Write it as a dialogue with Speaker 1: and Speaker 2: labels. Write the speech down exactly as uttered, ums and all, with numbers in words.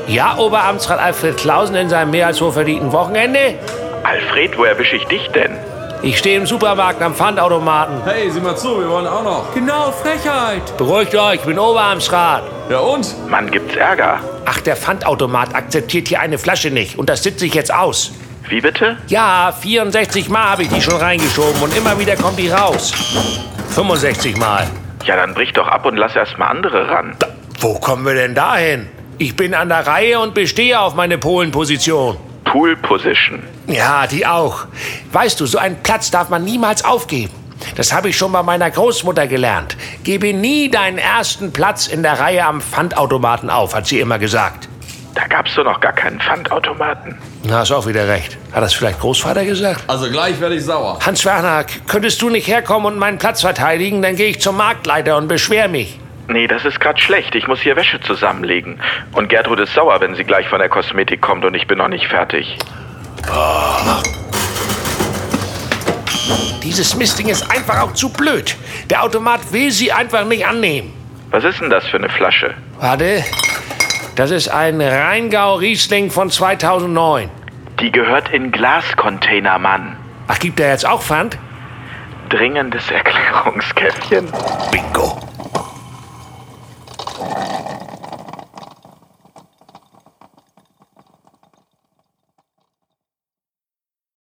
Speaker 1: Ja, Oberamtsrat Alfred Clausen in seinem mehr als hochverdienten Wochenende?
Speaker 2: Alfred, wo erwische ich dich denn?
Speaker 1: Ich stehe im Supermarkt am Pfandautomaten.
Speaker 3: Hey, sieh mal zu, wir wollen auch noch.
Speaker 4: Genau, Frechheit.
Speaker 1: Beruhigt euch, ich bin Oberamtsrat.
Speaker 3: Ja und?
Speaker 2: Mann, gibt's Ärger.
Speaker 1: Ach, der Pfandautomat akzeptiert hier eine Flasche nicht. Und das sitze ich jetzt aus.
Speaker 2: Wie bitte?
Speaker 1: Ja, vierundsechzig Mal habe ich die schon reingeschoben und immer wieder kommt die raus. fünfundsechzig Mal.
Speaker 2: Ja, dann brich doch ab und lass erst mal andere ran.
Speaker 1: Da, wo kommen wir denn dahin? Ich bin an der Reihe und bestehe auf meine Polenposition.
Speaker 2: Pool Position.
Speaker 1: Ja, die auch. Weißt du, so einen Platz darf man niemals aufgeben. Das habe ich schon bei meiner Großmutter gelernt. Gebe nie deinen ersten Platz in der Reihe am Pfandautomaten auf, hat sie immer gesagt.
Speaker 2: Da gab's doch noch gar keinen Pfandautomaten.
Speaker 1: Na, hast auch wieder recht. Hat das vielleicht Großvater gesagt?
Speaker 3: Also gleich werde ich sauer.
Speaker 1: Hans-Werner, könntest du nicht herkommen und meinen Platz verteidigen? Dann gehe ich zum Marktleiter und beschwer mich.
Speaker 2: Nee, das ist grad schlecht. Ich muss hier Wäsche zusammenlegen. Und Gertrud ist sauer, wenn sie gleich von der Kosmetik kommt und ich bin noch nicht fertig.
Speaker 1: Oh. Dieses Mistding ist einfach auch zu blöd. Der Automat will sie einfach nicht annehmen.
Speaker 2: Was ist denn das für eine Flasche?
Speaker 1: Warte, das ist ein Rheingau-Riesling von zweitausendneun.
Speaker 2: Die gehört in Glascontainer, Mann.
Speaker 1: Ach, gibt der jetzt auch Pfand?
Speaker 2: Dringendes Erklärungskäffchen.
Speaker 1: Bingo.